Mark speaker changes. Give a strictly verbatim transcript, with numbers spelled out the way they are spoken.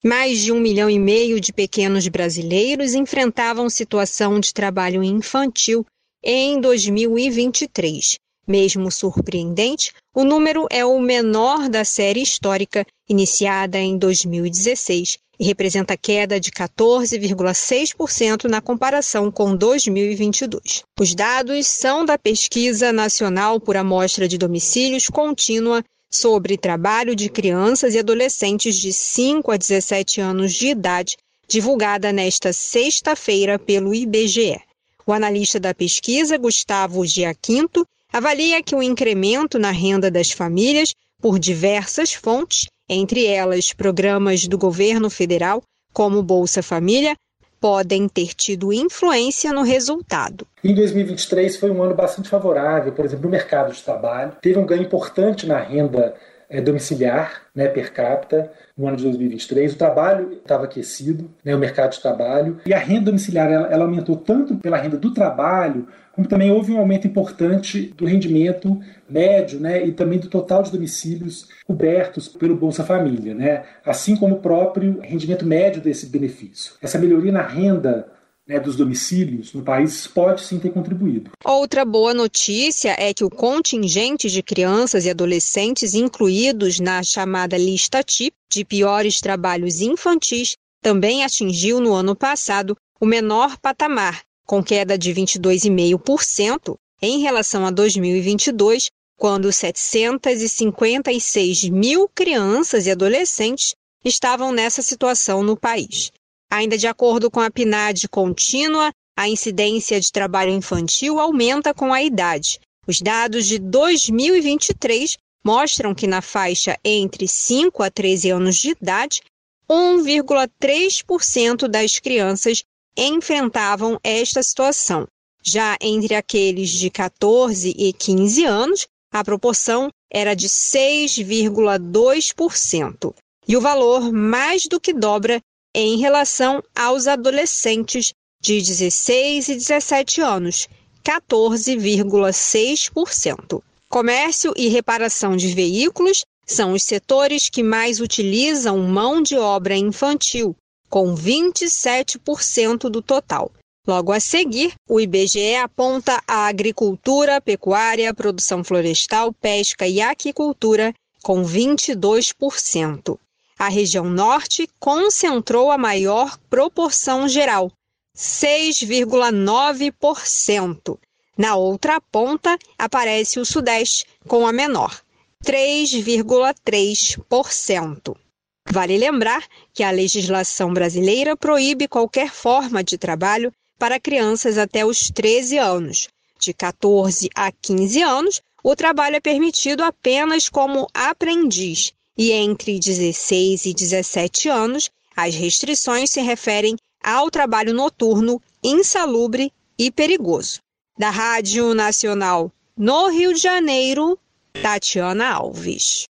Speaker 1: Mais de um milhão e meio de pequenos brasileiros enfrentavam situação de trabalho infantil em dois mil e vinte e três. Mesmo surpreendente, o número é o menor da série histórica, iniciada em dois mil e dezesseis, e representa queda de quatorze vírgula seis por cento na comparação com dois mil e vinte e dois. Os dados são da Pesquisa Nacional por Amostra de Domicílios Contínua sobre trabalho de crianças e adolescentes de cinco a dezessete anos de idade, divulgada nesta sexta-feira pelo I B G E. O analista da pesquisa, Gustavo Giaquinto, avalia que o incremento na renda das famílias, por diversas fontes, entre elas programas do governo federal, como Bolsa Família, podem ter tido influência no resultado.
Speaker 2: Em dois mil e vinte e três foi um ano bastante favorável, por exemplo, no mercado de trabalho. Teve um ganho importante na renda é, domiciliar, né, per capita, no ano de dois mil e vinte e três. O trabalho estava aquecido, né, o mercado de trabalho, e a renda domiciliar ela, ela aumentou tanto pela renda do trabalho, como também houve um aumento importante do rendimento médio, né, e também do total de domicílios cobertos pelo Bolsa Família, né, assim como o próprio rendimento médio desse benefício. Essa melhoria na renda, né, dos domicílios no país pode sim ter contribuído.
Speaker 1: Outra boa notícia é que o contingente de crianças e adolescentes incluídos na chamada lista T I P de piores trabalhos infantis também atingiu no ano passado o menor patamar, com queda de vinte e dois vírgula cinco por cento em relação a dois mil e vinte e dois, quando setecentas e cinquenta e seis mil crianças e adolescentes estavam nessa situação no país. Ainda de acordo com a P N A D contínua, a incidência de trabalho infantil aumenta com a idade. Os dados de dois mil e vinte e três mostram que na faixa entre cinco a treze anos de idade, um vírgula três por cento das crianças enfrentavam esta situação. Já entre aqueles de quatorze e quinze anos, a proporção era de seis vírgula dois por cento. E o valor mais do que dobra em relação aos adolescentes de dezesseis e dezessete anos, quatorze vírgula seis por cento. Comércio e reparação de veículos são os setores que mais utilizam mão de obra infantil, com vinte e sete por cento do total. Logo a seguir, o I B G E aponta a agricultura, pecuária, produção florestal, pesca e aquicultura, com vinte e dois por cento. A região norte concentrou a maior proporção geral, seis vírgula nove por cento. Na outra ponta, aparece o sudeste, com a menor, três vírgula três por cento. Vale lembrar que a legislação brasileira proíbe qualquer forma de trabalho para crianças até os treze anos. De quatorze a quinze anos, o trabalho é permitido apenas como aprendiz. E entre dezesseis e dezessete anos, as restrições se referem ao trabalho noturno, insalubre e perigoso. Da Rádio Nacional no Rio de Janeiro, Tatiana Alves.